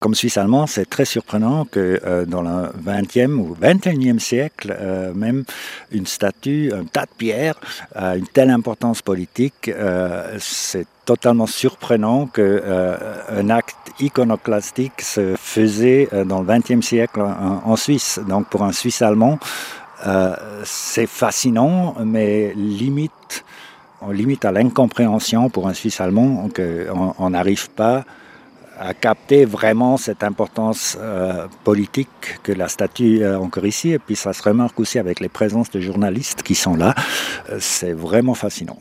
Comme Suisse allemand, c'est très surprenant que dans le 20e ou 21e siècle, même une statue, un tas de pierres, a une telle importance politique. C'est totalement surprenant qu'un acte iconoclastique se faisait dans le 20e siècle en Suisse. Donc pour un Suisse allemand, c'est fascinant, mais on limite à l'incompréhension pour un Suisse allemand qu'on n'arrive pas à capter vraiment cette importance politique que la statue a encore ici. Et puis ça se remarque aussi avec les présences de journalistes qui sont là. C'est vraiment fascinant.